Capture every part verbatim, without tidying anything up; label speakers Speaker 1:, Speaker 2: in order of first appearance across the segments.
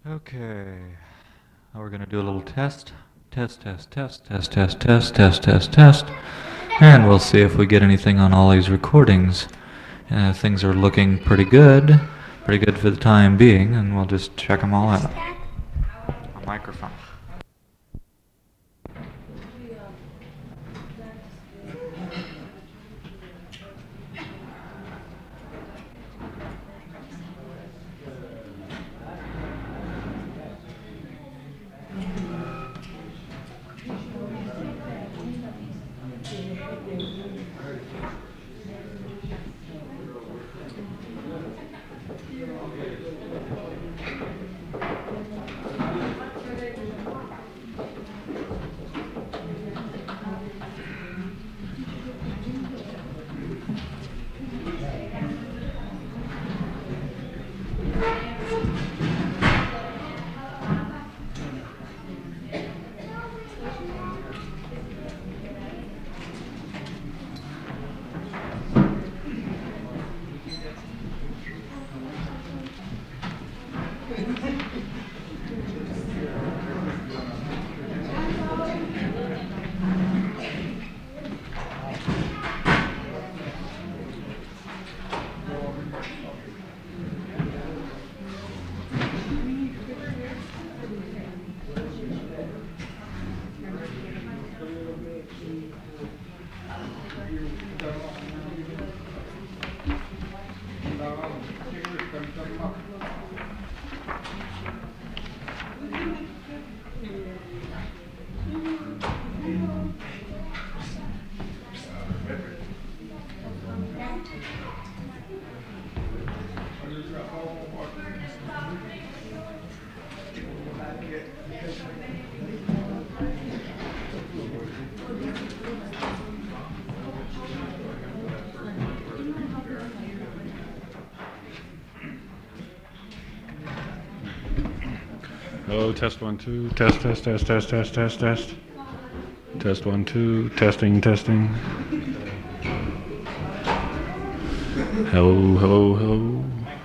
Speaker 1: Okay, now we're gonna do a little test. Test, test, test, test, test, test, test, test, test. And we'll see if we get anything on all these recordings. Uh, things are looking pretty good, pretty good for the time being, and we'll just check them all out. A microphone.
Speaker 2: Hello, test one, two, test, test, test, test, test, test, test. Test one, two, testing, testing. Hello, hello, hello.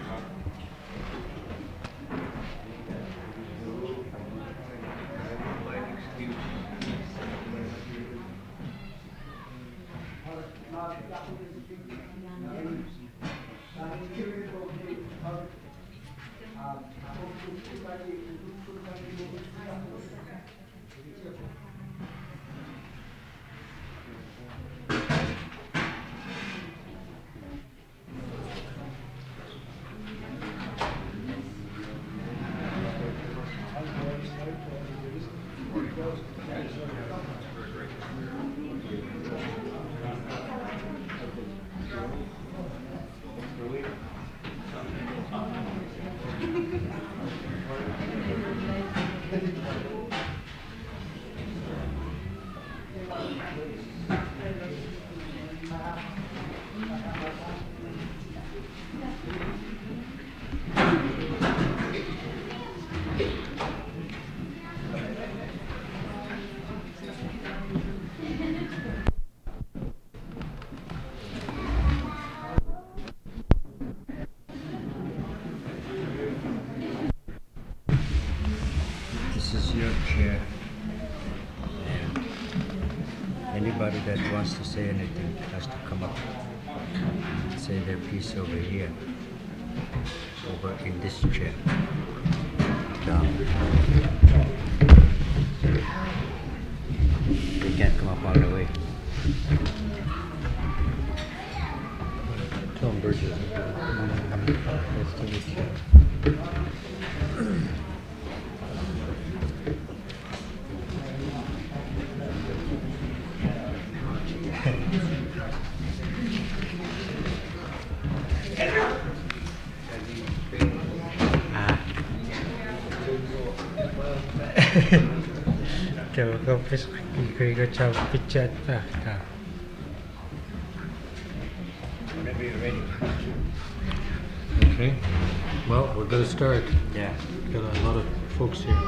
Speaker 3: This is your chair. And anybody that wants to say anything has to come up and say their piece over here, over in this chair. Down. They can't come up all the way. Tom Burgess. Nice to meet you.
Speaker 4: Go fish, you go chow picture.
Speaker 3: Whenever you're ready.
Speaker 4: Okay. Well, we're gonna start.
Speaker 3: Yeah.
Speaker 4: Got a lot of folks here.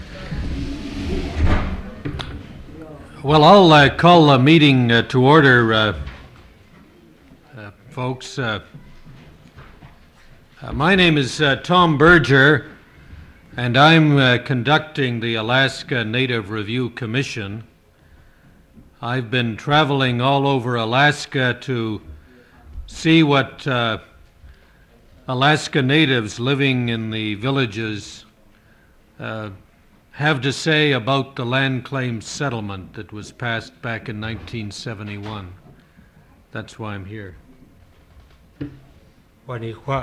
Speaker 4: Well, I'll uh, call the meeting uh, to order, uh, uh, folks. Uh, uh, my name is uh, Tom Berger. and I'm uh, conducting the Alaska Native Review Commission. I've been traveling all over Alaska to see what uh, Alaska Natives living in the villages uh, have to say about the land claim settlement that was passed back in nineteen seventy-one. That's why I'm here.
Speaker 3: วันนี้ว่า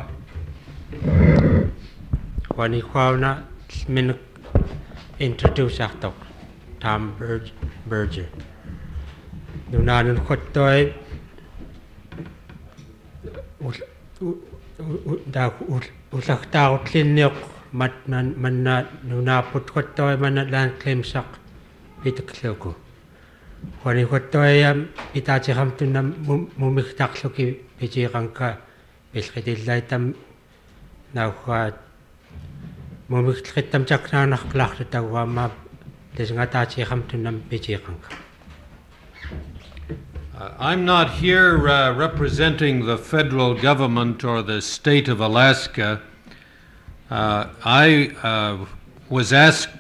Speaker 3: วันนี้ว่านะมิน introduce อักตก Tom Berger ดูนานขดตัวดาวอุตสาหกรรมคลินิกมันมันมันดูนาพุทธขดตัวมันแลนเคลมสักพิทักษ์เลือกวันนี้ขดตัวพิตาจะทำตุนมุมุมิตักสุกิพิจิรังกาبالخديلاتم ناوخا مومختم جاكنا نخلاخ تاوا ما دزغاتاتي خمتنم بيجيقنك.
Speaker 4: I'm not here uh, representing the federal government or the state of Alaska. Uh, I uh, was asked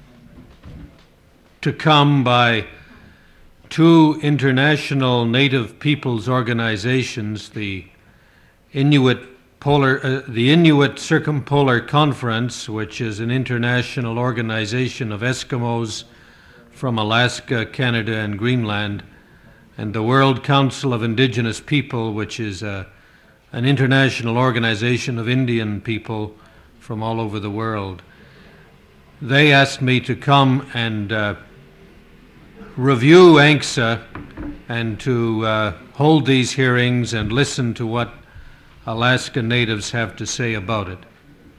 Speaker 4: to come by two international Native peoples organizations, the Inuit Polar, uh, the Inuit Circumpolar Conference, which is an international organization of Eskimos from Alaska, Canada, and Greenland, and the World Council of Indigenous People, which is uh, an international organization of Indian people from all over the world. They asked me to come and uh, review A N C S A and to uh, hold these hearings and listen to what Alaska Natives have to say about it.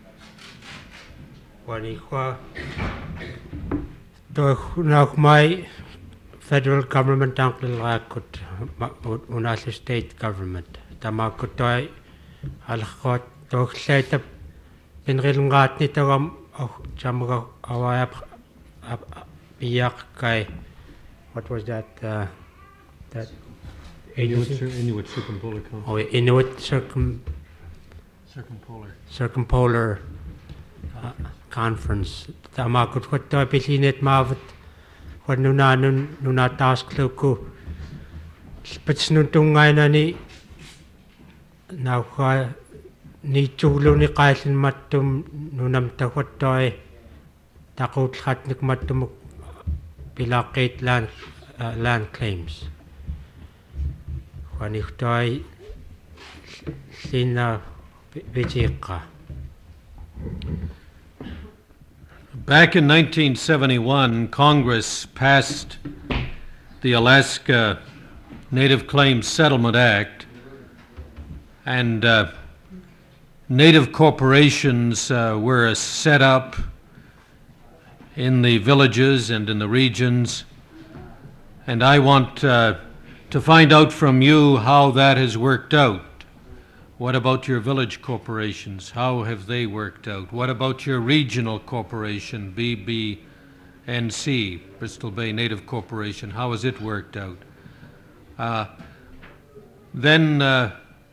Speaker 3: My federal government could unase state government. Tamakutoi alhot toxeta in rilngat nitagam chamga awaya biyak kai. What was that? Uh, that
Speaker 4: Inuit, Inuit Circumpolar Conference.
Speaker 3: Oh, Inuit circum,
Speaker 4: Circumpolar.
Speaker 3: Circumpolar uh, Conference. Tama ko ko pilinet mavet ko nuna nuna task luku. Spets nuntungay na ni na ko ni chulo ni kaisin matum nunam takot toy takot khat nik matum pilakate land uh, land claims. Back
Speaker 4: in nineteen seventy-one, Congress passed the Alaska Native Claims Settlement Act, and uh, Native corporations uh, were set up in the villages and in the regions, and I want uh, to find out from you how that has worked out. What about your village corporations? How have they worked out? What about your regional corporation, B B N C, Bristol Bay Native Corporation? How has it worked out? Uh, then uh,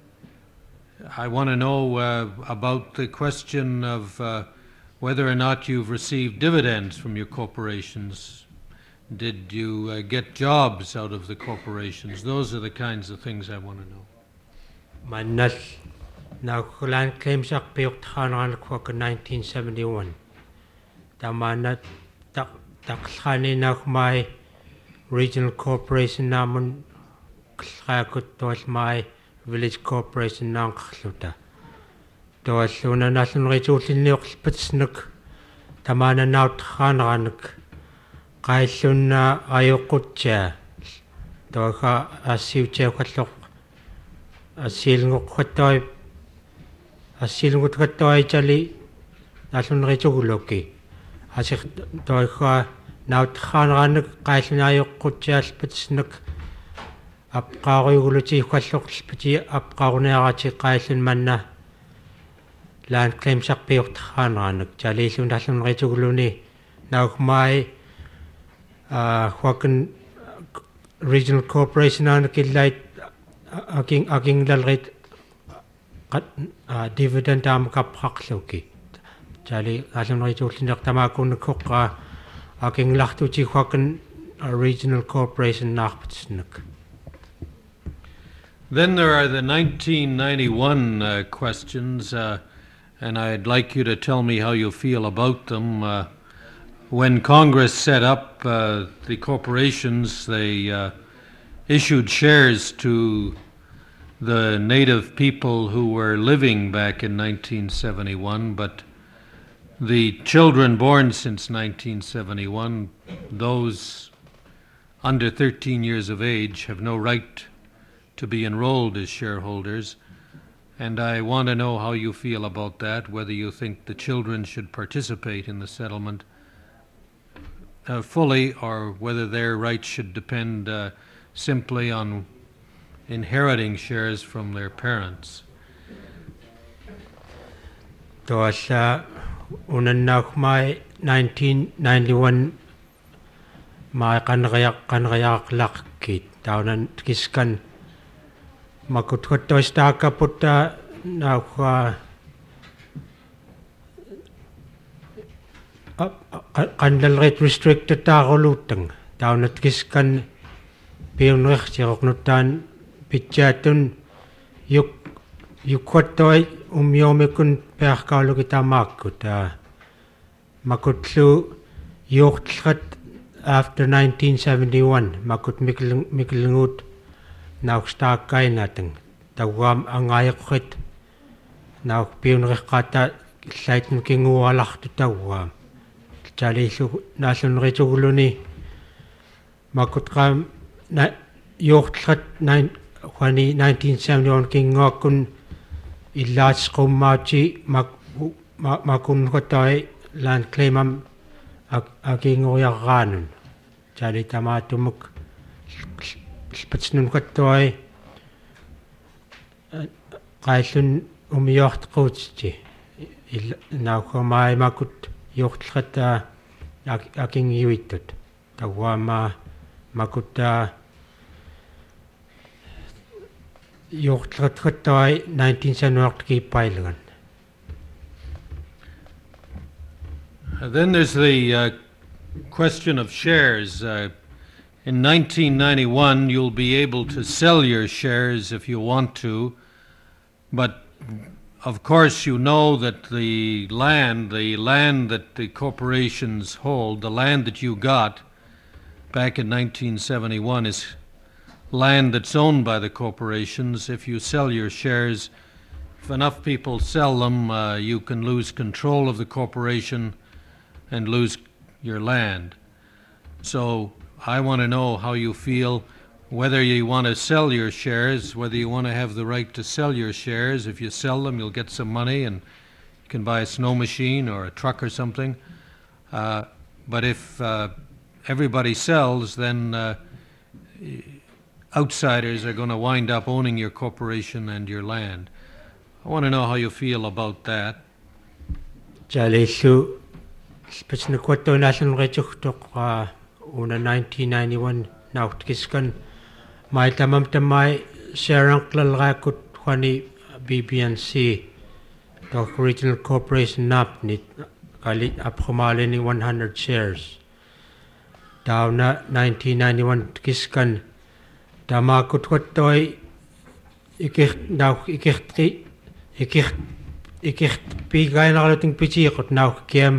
Speaker 4: I want to know uh, about the question of uh, whether or not you've received dividends from your corporations. Did you uh, get jobs out of the corporations? Those are the kinds of things I want to know.
Speaker 3: Manal na land claims ak piyok thanan ko ka nineteen seventy-one. Tamana tak takhani na my regional corporation namun kaya tos my village corporation nang khluta. Tos una nasun resultin ni spetsnuk tamana na thanan Kaisun na ayokutcha toka asiuche kwatlok asilngo kwatoy asilngo kwatoy chali nasun rechuguloki asik toka nautkhananak kaisun ayokutcha spetsnuk apqaaruyuguluti kwatlok speti apqaarunearachi kaisun manna land claim sakpiuqtkhananak chali sun nasun rechuguluni naukmai Uh, Hwakan Regional Corporation on Kidlight Aking Aking Lalrit dividend am Kapakloki.
Speaker 5: Jali alunrituullineq tamaakunnikkoqqa akinglartutihuakan regional corporation naarpatisnak.
Speaker 4: Then there are the nineteen ninety-one uh, questions, uh, and I'd like you to tell me how you feel about them. Uh, when Congress set up uh, the corporations, they uh, issued shares to the native people who were living back in nineteen seventy-one, but the children born since nineteen seventy-one, those under thirteen years of age, have no right to be enrolled as shareholders. And I want to know how you feel about that, whether you think the children should participate in the settlement uh, fully, or whether their rights should depend uh, simply on inheriting shares from their parents.
Speaker 5: Tuossa unannaukmai nineteen ninety-one mai qanriaq qanriaqlaqkit taunan kiskan makutquttoistaakaputta naukha qanlalrit restricted taaruluuttang taunat kiskan piunnertiroqnuttaan pitjaatun yuk yukwattoi umyoomikun pearkaaluki tamaakkut makutlu yuortlrat after nineteen seventy-one makut mikilngut naukstaakkainatang tawam angaayeqrit nauk piunnerqaata llaitn kingualartu tawam taliillu naallunerituguluni makutqaam na yuortlrat nine Wani nineteen seventy-one kingoakun illaasqummaati mak makunqatai land claimam akingoriarraanun tali tamaatumuk spatснунqattoi qaillun umiortquutiti naukhamai makut yortlata akingiuittut tawama makutta yortlatrattai nineteen seventy-one pailagan.
Speaker 4: Then there's the uh, question of shares. Uh, in nineteen ninety-one, you'll be able to sell your shares if you want to, but of course you know that the land, the land that the corporations hold, the land that you got back in nineteen seventy-one is land that's owned by the corporations. If you sell your shares, if enough people sell them, uh, you can lose control of the corporation and lose your land. So I want to know how you feel, whether you want to sell your shares, whether you want to have the right to sell your shares. If you sell them, you'll get some money and you can buy a snow machine or a truck or something. Uh, but if uh, everybody sells, then uh, outsiders are going to wind up owning your corporation and your land. I want to know how you feel about that.
Speaker 5: Jalillu spatснукваттуинааллунритугтоқ una nineteen ninety-one nautkiskan mai tamam tamai sharanqlalraakut wani B B N C the regional corporation napnit kali aphumalini one hundred shares tauna nineteen ninety-one kiskan tamakutwattoi ikirt nau ikirti ikirt ikirt pigainarluting pitiiqut nau kiam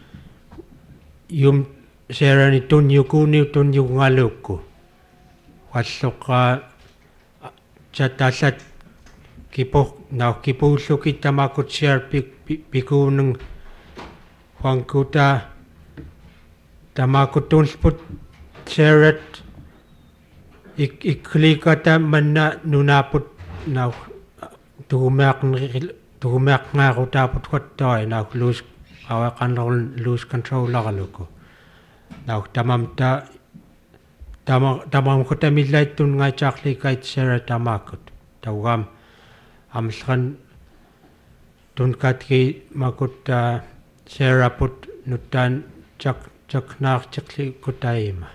Speaker 5: yum serani tunyukuni tunyungalukku walluqa chatallat kipo nau kipulluki tamakut share pikuunung huangkuta tamakutulput sharet ik iklikata manna nunaput nau tuhumeaqnri tuhumeaqngaarutaput qattoi nau lose awaqanrul lose control laraluku nau tamamta tamam tamam khotamillaittun ngaichaarlikait sera tamakut tawam amsran tunkatki makutta seraput nuttan chak chaknaarchikli kutaima.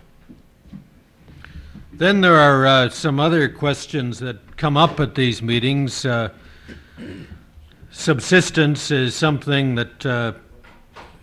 Speaker 4: Then there are uh, some other questions that come up at these meetings. Uh, subsistence is something that uh,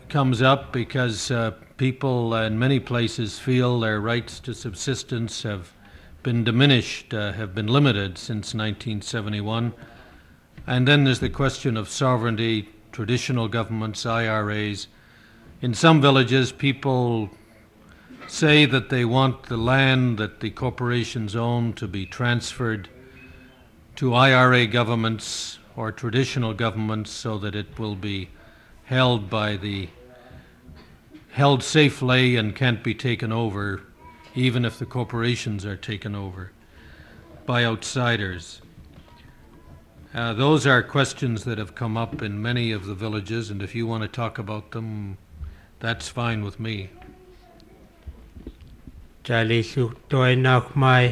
Speaker 4: comes up because uh, people in many places feel their rights to subsistence have been diminished, uh, have been limited since nineteen seventy-one. And then there's the question of sovereignty, traditional governments, I R As. In some villages, people say that they want the land that the corporations own to be transferred to I R A governments or traditional governments so that it will be held by the held safely and can't be taken over, even if the corporations are taken over by outsiders. Uh, those are questions that have come up in many of the villages, and if you want to talk about them, that's fine with me.
Speaker 5: Jali su toi nak mai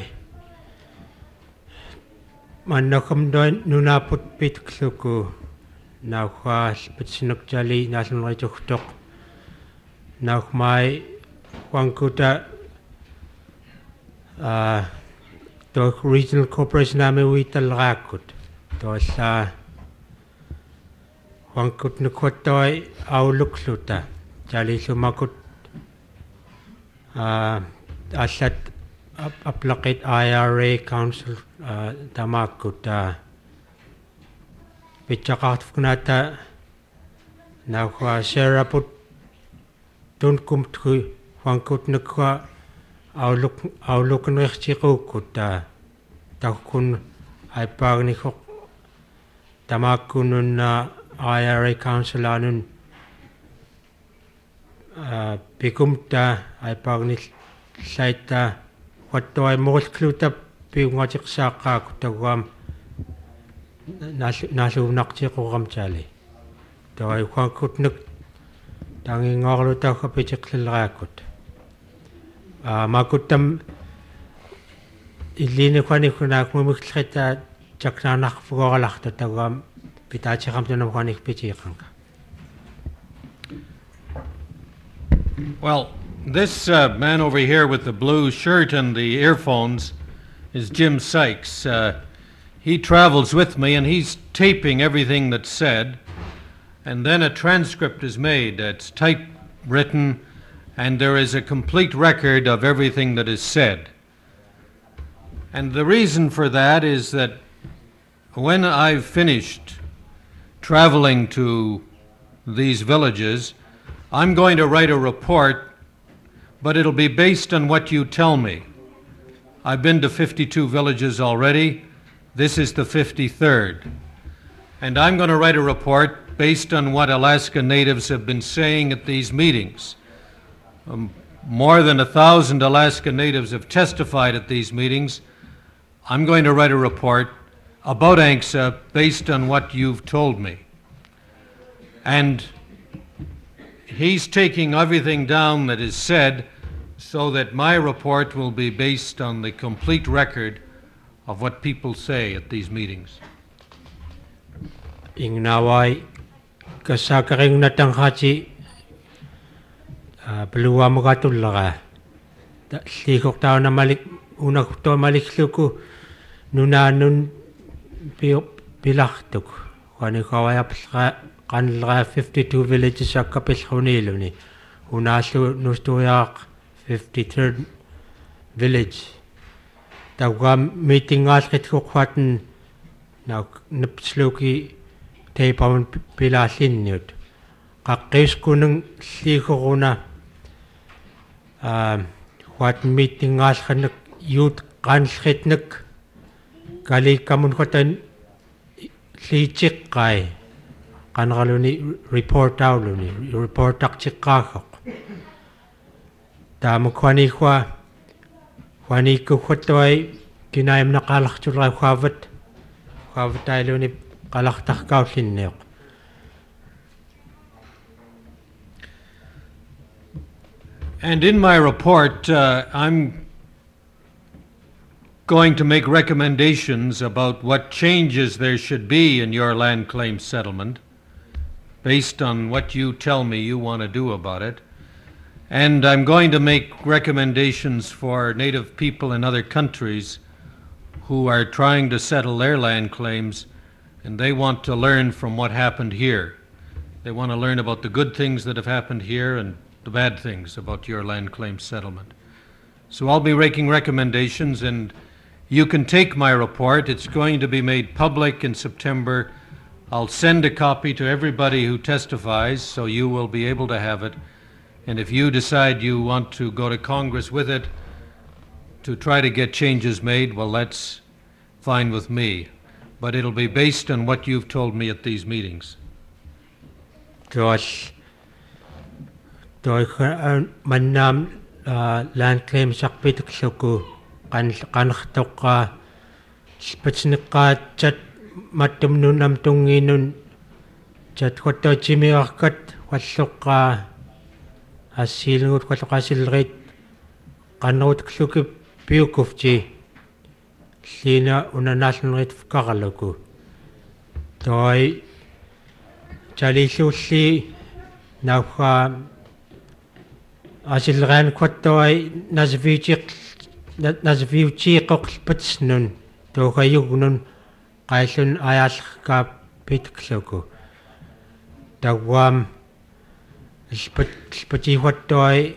Speaker 5: manakam doi nuna put pit ksuku na kwa spitsinuk jali nasun rai tuk nak mai wangkuta uh, to regional corporation ame wital rakut to sa wangkut nukot toi au luksuta jali sumakut uh, asat aplakit I R A Council uh, tamakut uh, pichakat fuknata na kwa seraput tunkum tku wangkut nukwa auluk auluk nrekchikukut uh, takun ay pagnikok tamakunun uh, I R A Council anun uh, pikumta ay pagnik saita watoi molkluta piungachik saka kutagam nasu nasu nakchikugam chali toi kwangkut nuk tangi ngorluta kapichik lilrakut ah makutam ilini kwani kunak mumikhlita chaknanak fugalakta tagam pitachikam tunam kwanik pichikang.
Speaker 4: Well, this uh, man over here with the blue shirt and the earphones is Jim Sykes. Uh, he travels with me and he's taping everything that's said, and then a transcript is made. It's typewritten, and there is a complete record of everything that is said. And the reason for that is that when I've finished traveling to these villages, I'm going to write a report, but it'll be based on what you tell me. I've been to fifty-two villages already. This is the fifty-third. And I'm going to write a report based on what Alaska Natives have been saying at these meetings. Um, more than a thousand Alaska Natives have testified at these meetings. I'm going to write a report about A N C S A based on what you've told me. And he's taking everything down that is said so that my report will be based on the complete record of what people say at these meetings.
Speaker 5: Ing nawai kasakaring natang hachi peluwa makatulaga sikok tao na malik unak to malik suku nuna nun pilaktuk kani kawaya kanla fifty-two villages sa kapis huniluni unasu nustuyak fifty-third village tawam meeting askit ko kwaten na napsluki taypawan pilasin niyot kakis ko ng siko ko na what meeting askan youth kanskitnik kali kamun ko tan sichik kay kanaluni report out luni report tak chikakok tamo kwani kwa kwani ko khotoy kinayam nakalak chulay khawat khawat tay luni kalak tak kausin niyok.
Speaker 4: And in my report, uh, I'm going to make recommendations about what changes there should be in your land claim settlement based on what you tell me you want to do about it. And I'm going to make recommendations for Native people in other countries who are trying to settle their land claims, and they want to learn from what happened here. They want to learn about the good things that have happened here and the bad things about your land claim settlement. So I'll be making recommendations, and you can take my report. It's going to be made public in September. I'll send a copy to everybody who testifies, so you will be able to have it. And if you decide you want to go to Congress with it to try to get changes made, well, that's fine with me. But it'll be based on what you've told me at these meetings.
Speaker 5: Josh, doi manam land claim sakpit ksuku kan kan khtoka spetsnika chat matum nunam tunginun chat khoto chimiakat walluqa asilngut khotoqa silrit qanut ksuki piukufchi lina unanaslnrit fkarluku doi Chalishulli nauha asilran kotoi nasvichik nasvichiqoq patsnun tohayugnun qaisun ayalqa pitkluku tawam spat spatihuattoi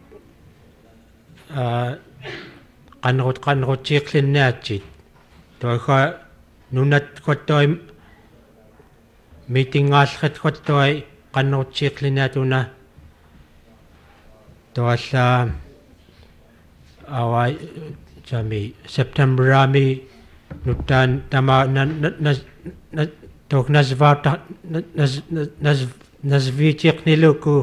Speaker 5: a qanrut qanrutiqlinnaatsit toha nunat kottoi meeting alxet khottoi qannerutiiqlinaatuna toalla awai jami September ami nutan tama nas tok nasvata nas nas nasvitiqniluku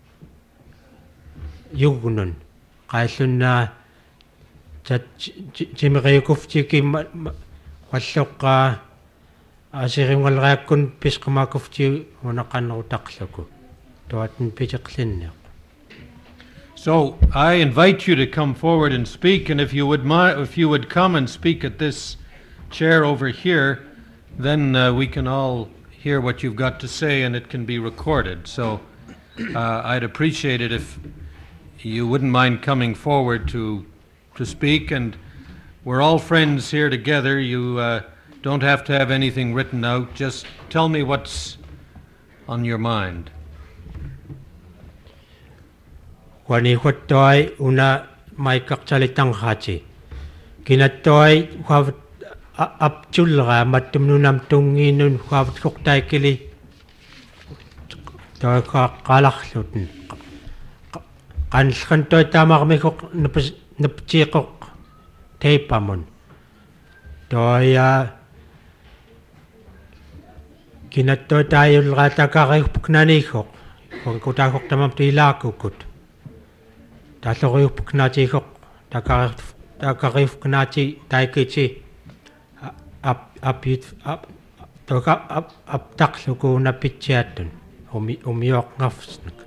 Speaker 5: yugunun qaisunna chat jimriukuftiki walloqqa Asiringalrakun pisqamakufti unaqannerutaqluku tuatun pitiqlinneq.
Speaker 4: So I invite you to come forward and speak, and if you would mi- if you would come and speak at this chair over here, then uh, we can all hear what you've got to say, and it can be recorded. So uh, I'd appreciate it if you wouldn't mind coming forward to to speak, and we're all friends here together. You uh, don't have to have anything written out. Just tell me what's on your mind.
Speaker 5: Wani huttoi una mai kakchalitang hachi. Kinattoi huavat apchulra matumnunam tunginun huavat kuktai kili. Toi ka qalakhlutun. Kanskantoi tamarmikok napchiqok teipamun. Toi a Kinattoi taayulra takariupuknaniikhoq kutaaqoq tamam tiilaakukut taalloriupuknaatiikhoq takari takariupuknaati taikiti ap apit ap toka ap aptaqluku napitsiattun umi umioqngarfsnak.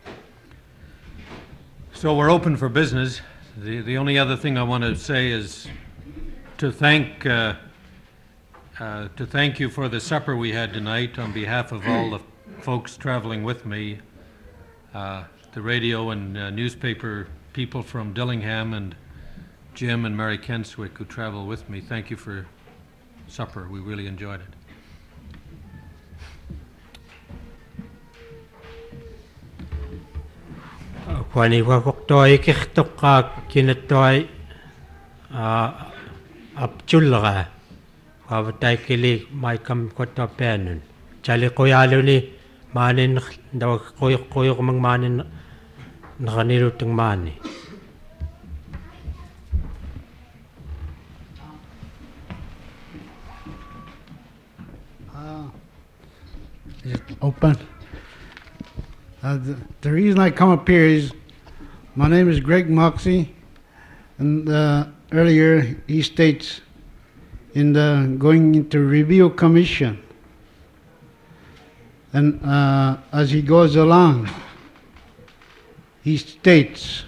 Speaker 4: So we're open for business. The the only other thing I want to say is to thank uh, Uh, to thank you for the supper we had tonight on behalf of all the folks traveling with me, uh, the radio and uh, newspaper people from Dillingham and Jim and Mary Kenswick who travel with me. Thank you for supper. We really enjoyed it.
Speaker 5: Kwani wakoktoi kirtoqa kinattoi apchulra Avataikili maikam kotopenun. Chali koyaluni manin daw koy koy mang manin nakanirutung mani.
Speaker 6: Uh, is it open? Uh, the, the reason I come up here is my name is Greg Moxie, and uh, earlier he states in the going into review commission, and uh, as he goes along, he states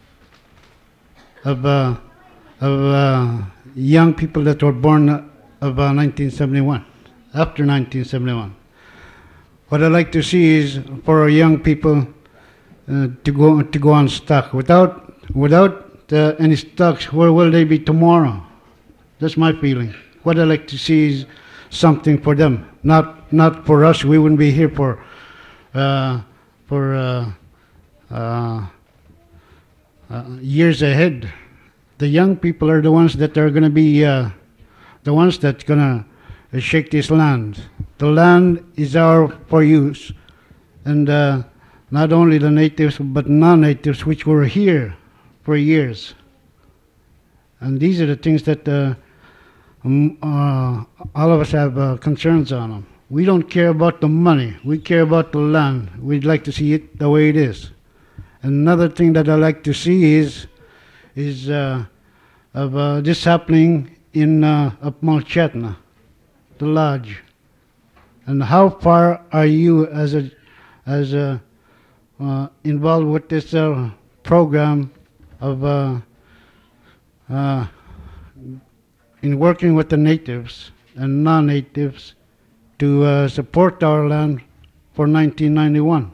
Speaker 6: of uh, of uh, young people that were born of uh, nineteen seventy-one, after nineteen seventy-one. What I'd like to see is for our young people uh, to go to go on stock. Without without uh, any stocks, where will they be tomorrow? That's my feeling. What I'd like to see is something for them, not not for us. We wouldn't be here for uh, for uh, uh, uh, years ahead. The young people are the ones that are going to be uh, the ones that's going to shake this land. The land is our for use, and uh, not only the natives but non-natives which were here for years. And these are the things that uh, um, uh, all of us have uh, concerns on them. We don't care about the money. We care about the land. We'd like to see it the way it is. Another thing that I like to see is is uh, of uh, this happening in uh, up Mount Chetna, the lodge. And how far are you as a as a uh, involved with this uh, program of uh, uh, in working with the natives and non-natives to uh, support our land for nineteen ninety-one?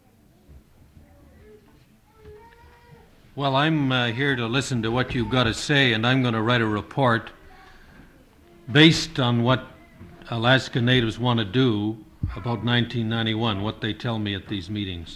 Speaker 4: Well, I'm uh, here to listen to what you've got to say, and I'm going to write a report based on what Alaska Natives want to do about nineteen ninety-one, what they tell me at these meetings.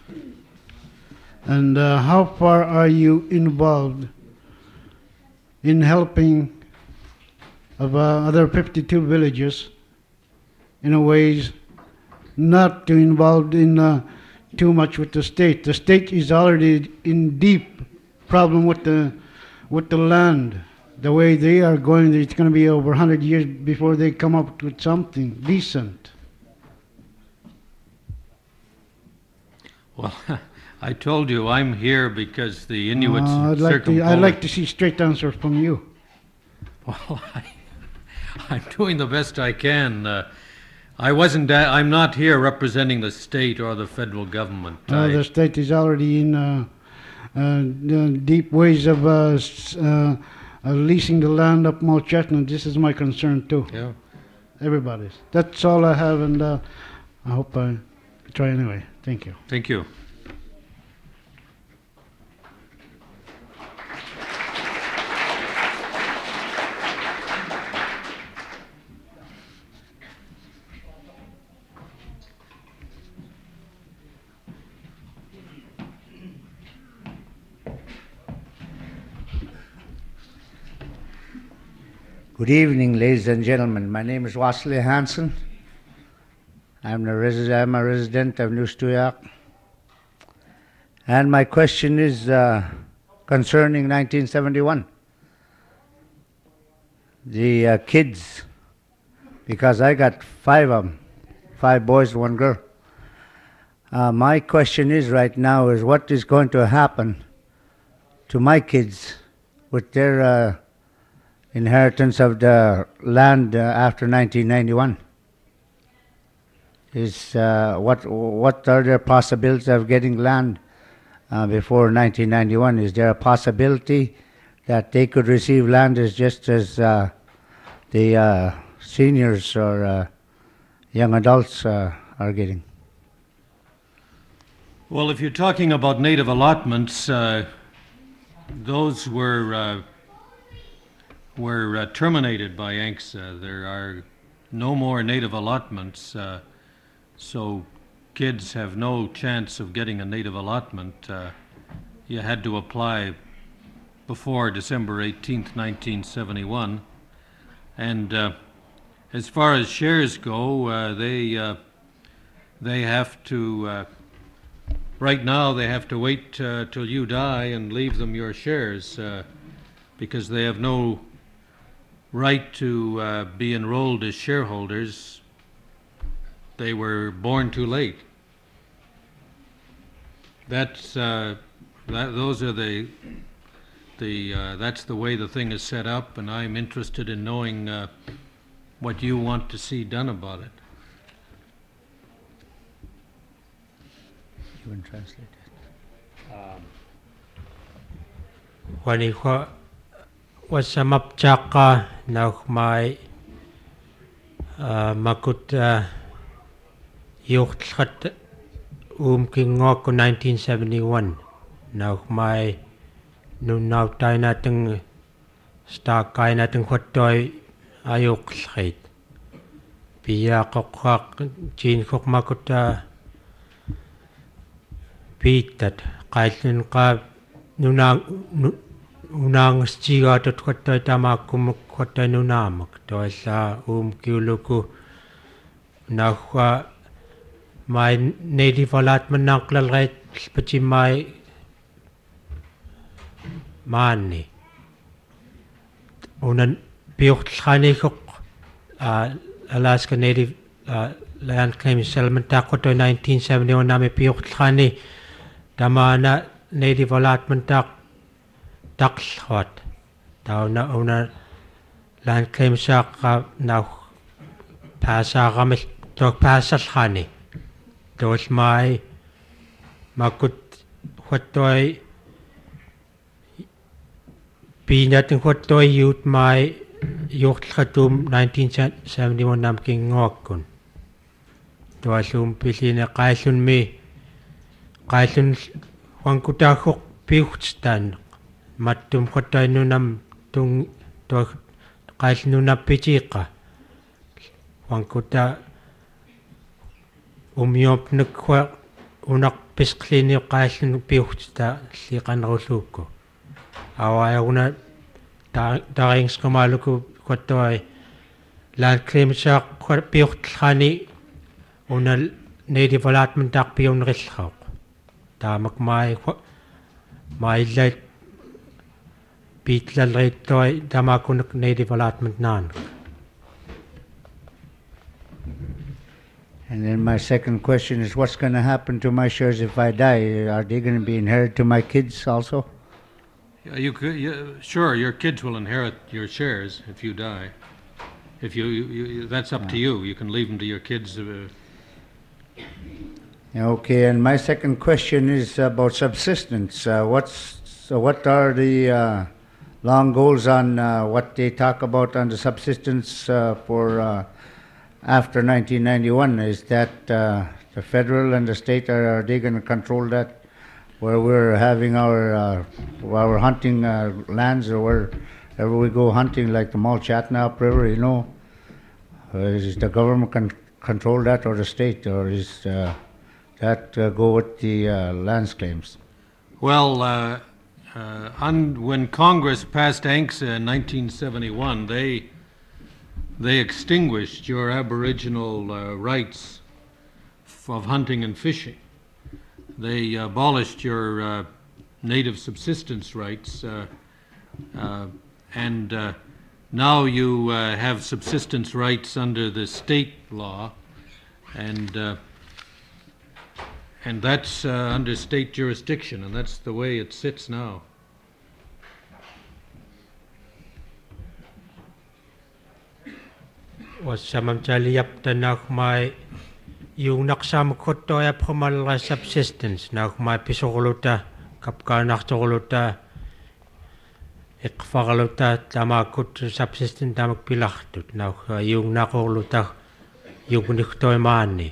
Speaker 6: And uh, how far are you involved in helping of uh, other fifty-two villages in a ways not too involved in uh, too much with the state? The state is already in deep problem with the with the land. The way they are going, it's going to be over one hundred years before they come up with something decent.
Speaker 4: Well, I told you I'm here because the Inuits
Speaker 6: Uh, I'd
Speaker 4: and
Speaker 6: like to. I'd
Speaker 4: Circumpolar-
Speaker 6: like to see straight answers from you.
Speaker 4: Well, I, I'm doing the best I can. Uh, I wasn't. Uh, I'm not here representing the state or the federal government.
Speaker 6: Uh,
Speaker 4: I-
Speaker 6: the state is already in uh, uh, the deep ways of uh, s- uh, uh, leasing the land up Mount Chetna. This is my concern too.
Speaker 4: yeah.
Speaker 6: Everybody's. That's all I have, and uh, I hope I try anyway. Thank you.
Speaker 4: Thank you.
Speaker 3: Good evening, ladies and gentlemen. My name is Wasley Hansen. I'm, the resi- I'm a resident of New Stuyak. And my question is uh, concerning nineteen seventy-one. The uh, kids, because I got five of them, five boys, one girl. Uh, my question is right now is what is going to happen to my kids with their uh, inheritance of the land uh, after nineteen ninety-one? Is uh, what what are their possibilities of getting land uh, before nineteen ninety-one? Is there a possibility that they could receive land as just as uh, the uh, seniors or uh, young adults uh, are getting?
Speaker 4: Well, if you're talking about native allotments, uh, those were uh, were uh, terminated by A N C S A. There are no more native allotments, uh, so kids have no chance of getting a native allotment. Uh, you had to apply before December eighteenth, nineteen seventy-one. And uh, as far as shares go, uh, they uh, they have to. Uh, Right now, they have to wait uh, till you die and leave them your shares uh, because they have no right to uh, be enrolled as shareholders. They were born too late. That's uh, that. Those are the the. Uh, that's the way the thing is set up, and I'm interested in knowing uh, what you want to see done about it.
Speaker 3: You can translate it.
Speaker 5: Wani ko wasamap chaka na mai makut yok khat um kingok ko nineteen seventy-one na mai nu nau tai na teng sta kai na teng khotoy ayok khait pia ko khak chin khok makut piittat qaallun qa nuna unaangastigaatut qattoi tamaakkumuk qattai nunaamak toalla uum kiuluku naagwa mai native allotment-naaqlalrait patimai maanni unan piortlaniikoq Alaska Native uh, Land Claims Settlement taaqoto nineteen seventy-one nami piortlani tamana native allotment taq taqlwat tauna una land claims saaqqa nau paasaaqamil tok paasallani toolmai makut huattoi piinatin huattoi youth mai юртлхатум nineteen seventy-one нам кингоаккун туаллуум пилине qaallunmi qaallun huankutaaggoq piugtstaanneq mattum qattainunam tung tuag qaallununnappitiiqqa huankuta umiopnekwa unaq pisqlini qaallun piugtsta liqanerulluukku awaauna taaringsqumaaluku qattoi land claimsaaq piortlani una native allotment taaq piunnerillauq taamak mai maillait piitlalriittoi tamaakunak native allotment naan.
Speaker 3: And then my second question is, what's going to happen to my shares if I die? Are they going to be inherited to my kids also?
Speaker 4: Yeah, You could, you, sure, your kids will inherit your shares if you die. If you, you, you that's up to you. You can leave them to your kids. Uh,
Speaker 3: Okay, and my second question is about subsistence. Uh, what's so what are the uh, long goals on uh, what they talk about on the subsistence uh, for uh, after nineteen ninety-one? Is that uh, the federal and the state are, are they going to control that? Where we're having our uh, our hunting uh, lands, or wherever we go hunting, like the Malchatna upriver, you know, uh, is the government can control that, or the state, or is uh, that uh, go with the uh, lands claims?
Speaker 4: well, uh, uh, on, when Congress passed A N C S A in nineteen seventy-one, they they extinguished your Aboriginal uh, rights f- of hunting and fishing. They abolished your uh, native subsistence rights, uh, uh, and uh, now you uh, have subsistence rights under the state law, and uh, and that's uh, under state jurisdiction, and that's the way it sits now.
Speaker 5: Wassamamtaliyaptanak mai yung naqsaamukottoya phumalra subsistence nauk mai pisoruluta kapkaanartoruluta iqfarluta tamakut subsistence tamak pilartut nauk yung naqorluta yugunigtoimaanni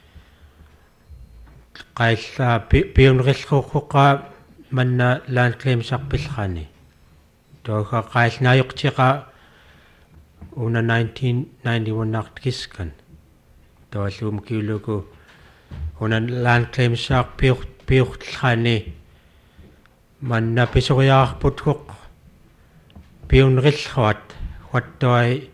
Speaker 5: qailla piunrillruuqqa manna land claims arpillrani toga qaillnaayoqtiqa una nineteen ninety-one naqtkiskan toallum kiuluku unan land claims saaq piur piurtlani manna pisoriaarputquq piunrillruat huattoi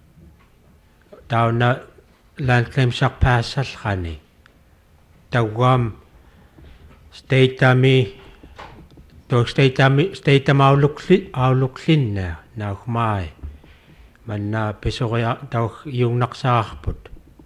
Speaker 5: tauna land claims saaq paassallrani tawam state ami to state ami state amaulukli auluklinna naukmai manna pisoria taw yung naqsaarput.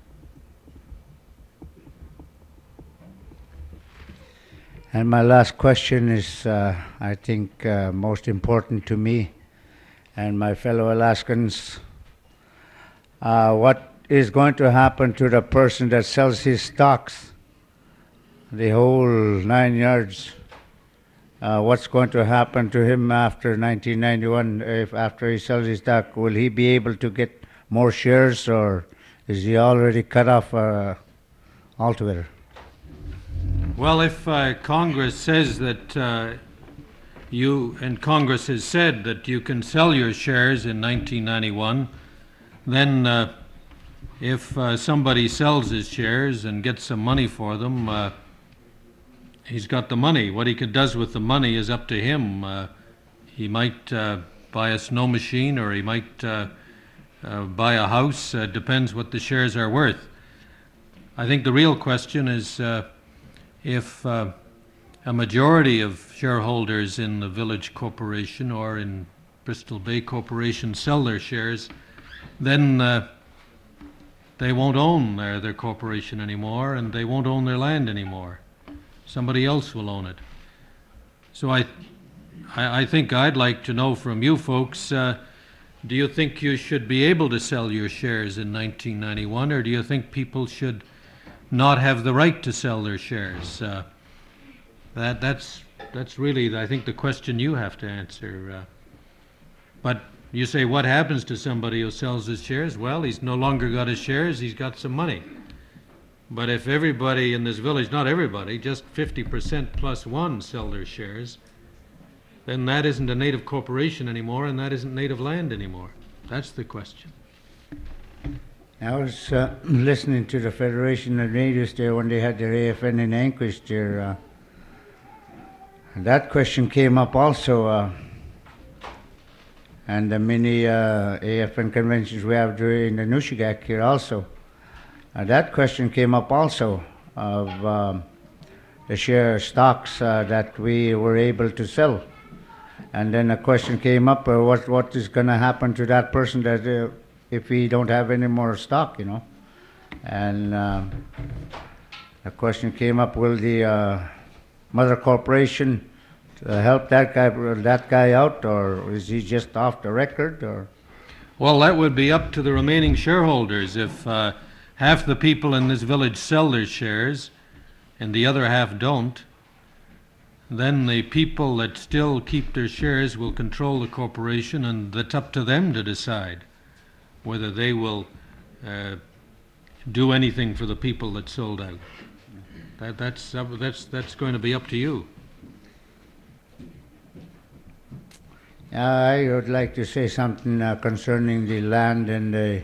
Speaker 3: And my last question is, uh, I think, uh, most important to me and my fellow Alaskans. Uh, what is going to happen to the person that sells his stocks, the whole nine yards? Uh, what's going to happen to him after nineteen ninety-one? If after he sells his stock, will he be able to get more shares, or is he already cut off uh, altogether?
Speaker 4: Well, if uh, Congress says that uh, you, and Congress has said that you can sell your shares in nineteen ninety-one, then uh, if uh, somebody sells his shares and gets some money for them, uh, he's got the money. What he could, does with the money is up to him. Uh, he might uh, buy a snow machine, or he might uh, uh, buy a house. Uh, depends what the shares are worth. I think the real question is uh, if uh, a majority of shareholders in the Village Corporation or in Bristol Bay Corporation sell their shares, then uh, they won't own their, their corporation anymore, and they won't own their land anymore. Somebody else will own it. So I, I, I think I'd like to know from you folks, uh, do you think you should be able to sell your shares in nineteen ninety-one, or do you think people should not have the right to sell their shares? Uh, that, that's, that's really, I think, the question you have to answer. Uh, but you say, what happens to somebody who sells his shares? Well, he's no longer got his shares, he's got some money. But if everybody in this village, not everybody, just fifty percent plus one sell their shares, then that isn't a native corporation anymore, and that isn't native land anymore. That's the question.
Speaker 3: I was uh, listening to the Federation of Natives there when they had their A F N in Anchorage there. Uh, and that question came up also. Uh, and the many uh, A F N conventions we have during the Nushagak here also. Uh, that question came up also of um, the share stocks uh, that we were able to sell. And then a question came up, uh, what what is going to happen to that person that uh, if we don't have any more stock, you know? And uh, the question came up, will the uh, mother corporation uh, help that guy that guy out, or is he just off the record? Or
Speaker 4: well, that would be up to the remaining shareholders. If uh, half the people in this village sell their shares and the other half don't, then the people that still keep their shares will control the corporation, and it's up to them to decide whether they will uh, do anything for the people that sold out. That, that's, uh, that's, that's going to be up to you.
Speaker 3: I would like to say something uh, concerning the land and the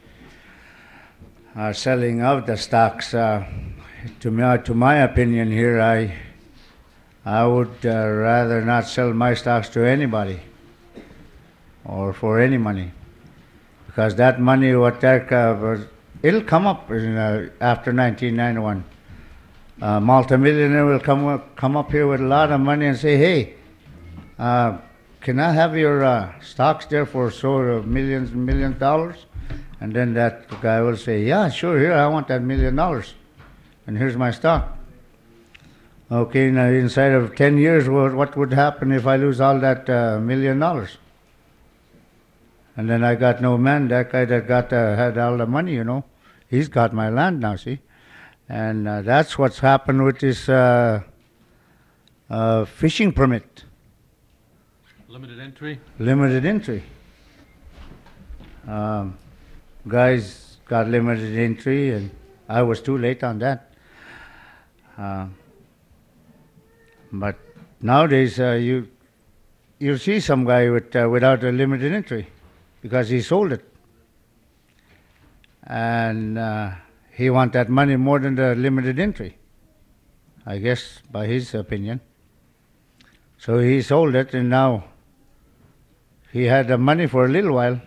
Speaker 3: uh, selling of the stocks. Uh, to me, to my opinion here, I I would uh, rather not sell my stocks to anybody or for any money, because that money, what that uh, it'll come up in, uh, after nineteen ninety-one. Uh, multimillionaire will come up, come up here with a lot of money and say, "Hey, uh, can I have your uh, stocks there for sort of millions and millions of dollars?" And then that guy will say, "Yeah, sure, here, I want that million dollars, and here's my stock." Okay, now inside of ten years, what, what would happen if I lose all that uh, million dollars? And then I got no man, that guy that got uh, had all the money, you know, he's got my land now, see? And uh, that's what's happened with this uh, uh, fishing permit.
Speaker 4: Limited entry?
Speaker 3: Limited entry. Um, guys got limited entry, and I was too late on that. Uh, But nowadays, uh, you you see some guy with uh, without a limited entry because he sold it, and uh, he want that money more than the limited entry, I guess, by his opinion. So he sold it, and now he had the money for a little while,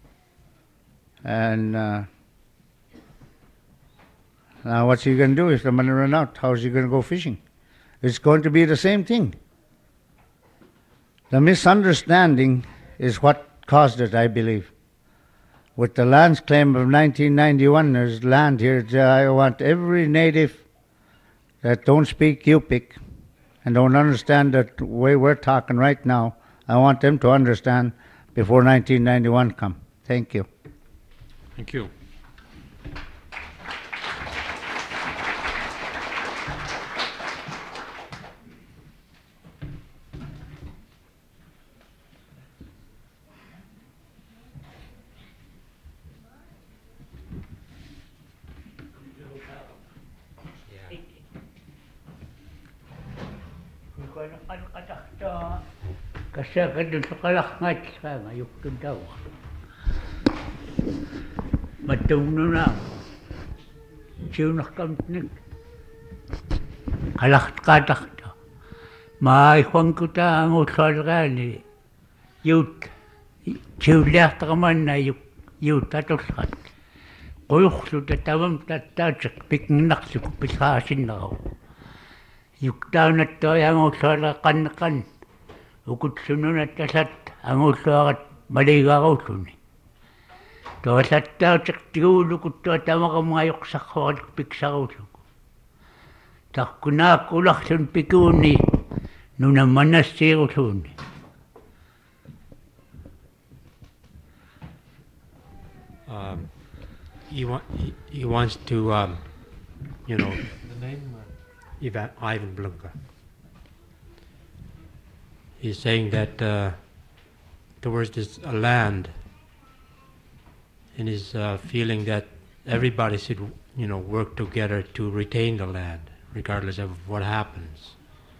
Speaker 3: and uh, now what's he going to do if the money run out? How's he going to go fishing? It's going to be the same thing. The misunderstanding is what caused it, I believe. With the lands claim of nineteen ninety-one, there's land here. I want every native that don't speak Yupik and don't understand the way we're talking right now, I want them to understand before nineteen ninety-one come. Thank you.
Speaker 4: Thank you.
Speaker 7: Kasi ka dun sa kalakngat ka, ngayok dun daw. Matong nun na. Siya nakakampinig. Kalakkatak Mai huankuta angullualeraani yuut tiulliartaqamanna yuk yuut atullat. Quyurluta tavam tattaatiq piknarluku pilhaasinnerau. Yuktaunattua angullualera qanneqan ukutsununa tasat angulluarat maligarulluni. Tuasattautiq tiguulukuttua tamaqamngayuqsarruarik piksarulluku. Tarkunaakkularlun pikuuni nuna manassiirulluuni.
Speaker 5: Um, he, wa- he, he wants to, um, you know, the name Ivan, Ivan Blunka. He's saying that uh, towards this uh, land, and is uh, feeling that everybody should, you know, work together to retain the land, regardless of what happens.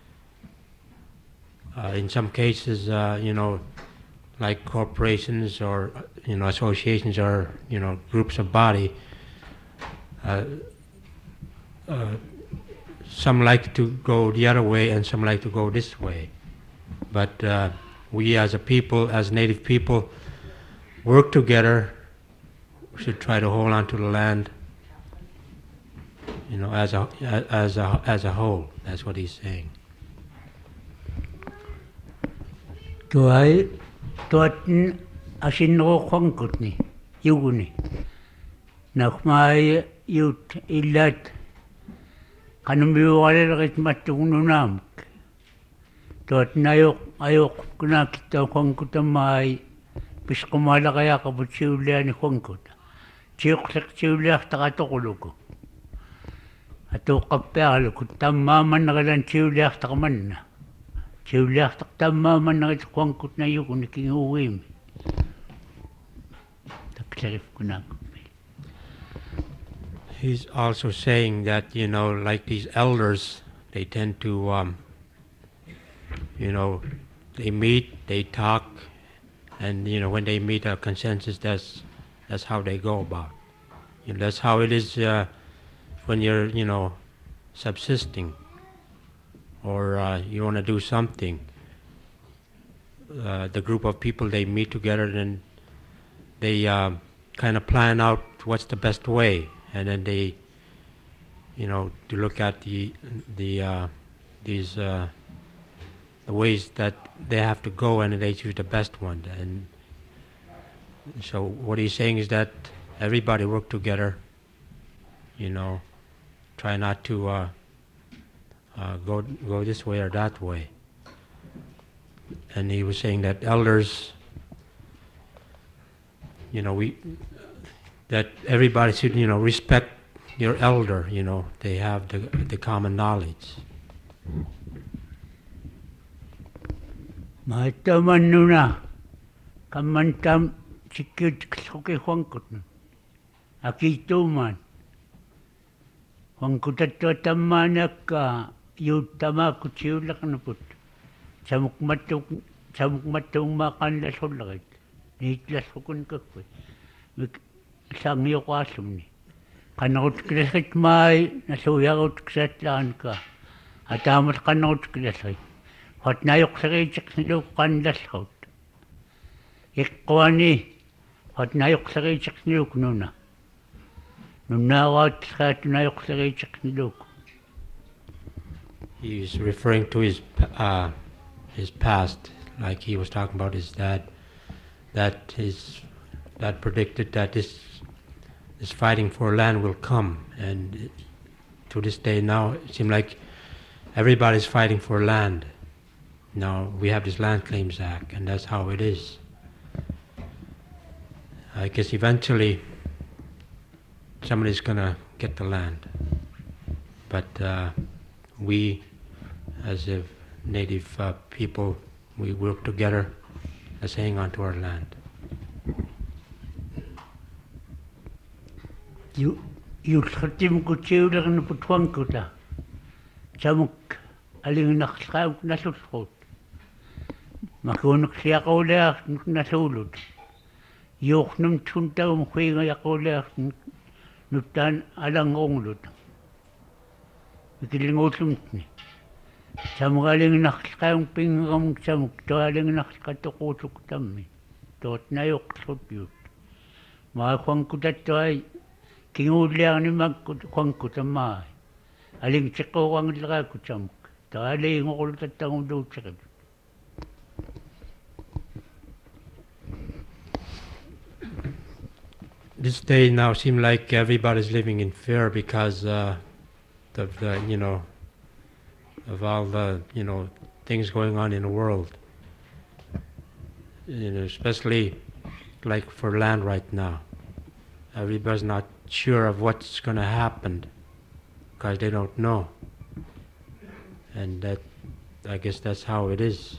Speaker 5: Uh, in some cases, uh, you know, like corporations or uh, you know associations or you know groups of body, uh, uh, some like to go the other way and some like to go this way. But uh, we as a people, as Native people, work together. We should try to hold on to the land, you know, as a as a as a whole. That's what he's saying.
Speaker 7: Tuai tuatin asinruuqankutni yuguni. Nakmai yut illat qanumiuqalelerit mattugununaamak. Tuatin ayuq ayuq kunaakittuaqankutamai pisqumalaqayaqaput siulliani quankuta. Tiuqliqtiulliartaqatoquluku. Atuuqqappiarluku tammaamanneqilan tiulliartaqamanna. Tiulliartaq tammaamanneqit quankutna yuguni kinguugiimi. Taklarif kunaakuppi.
Speaker 5: He's also saying that, you know, like these elders, they tend to, um, you know, they meet, they talk, and, you know, when they meet a consensus, that's that's how they go about. You know, that's how it is uh, when you're, you know, subsisting, or uh, you want to do something. Uh, the group of people, they meet together and they uh, kind of plan out what's the best way, and then they, you know, to look at the the uh, these uh, the ways that they have to go, and they choose the best one. And so what he's saying is that everybody work together, you know, try not to uh, uh, go go this way or that way. And he was saying that elders, you know, we that everybody should, you know, respect your elder. You know, they have the the common knowledge.
Speaker 7: Maittamannuna kammantam chikkit ksuki huankutna. Akituumaan. Huankutattua tammaanakka yuuttamaakku tiullaqnuput. Samukmattuk samukmattuummaaqaanlassullarit. Niitlassukun kakkui. Mik sangiuqaallumni. Qanarutkilasrit maai nasuuyarutksaatlaanka. Ataamat qanarutkilasrit. Fatnaayuqsariitiqniluuk qanlallrut. Iqquani fatnaayuqsariitiqniluuk nuna. Nunnaaraatsaatunaayuqsariitiqniluuk.
Speaker 5: He is referring to his uh, his past, like he was talking about his dad, that his dad predicted that this this fighting for land will come, and to this day now it seems like everybody's fighting for land. Now we have this Land Claims Act, and that's how it is. I guess eventually somebody's gonna get the land, but uh, we, as a native uh, people, we work together as hang on to our land.
Speaker 7: You you khatim kutiulernu putwankuta. Samuk alingnaqsqauk nasusrut. Makunuk siaqauleart nasulut. Yuqnum tuntagum khuinga yaqauleart nuttan alangonglut. Ikilingulumtni. Samgaling nakikayong pingam samuk tualing nakikatukusuk tammi. Tuot na yuksut yut. Mga kwangkutat to ay kinguliang ni magkwangkutan maay. Aling tsiko wang ilakakut samuk. Tualing ukulutat ang udut sakit.
Speaker 5: This day now seem like everybody's living in fear because uh, of the, you know, of all the, you know, things going on in the world. You know, especially like for land right now. Everybody's not sure of what's going to happen because they don't know. And that, I guess that's how it is.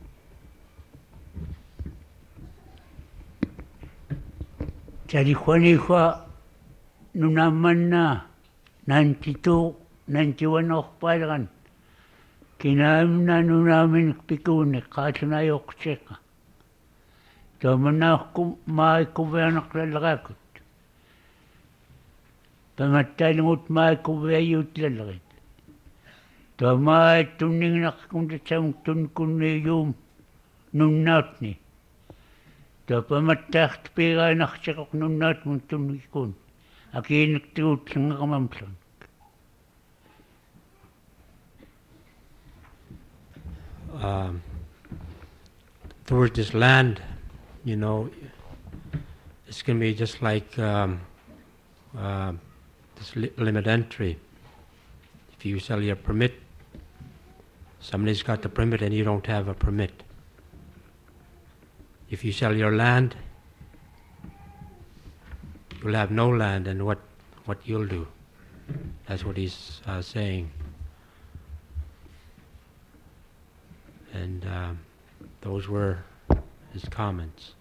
Speaker 7: Jadi kwani kwa nunaman na ninety-two, ninety-one ok palakan. Kinaim na nunamin pikuni kasi na yok seka. Tama na ako maay kubayanak lalakakot. Pamatalingot maay kubayayot lalakit. Tama ay tuning nakakundatsang tunkuni yung nunat ni. Pamatakt pira nakchakok nunat mong tunikon. Aki nagtiut sa nga kamamsan.
Speaker 5: Um, towards this land, you know, it's going to be just like um, uh, this li- limit entry. If you sell your permit, somebody's got the permit and you don't have a permit. If you sell your land, you'll have no land, and what, what you'll do. That's what he's uh, saying. And um, those were his comments.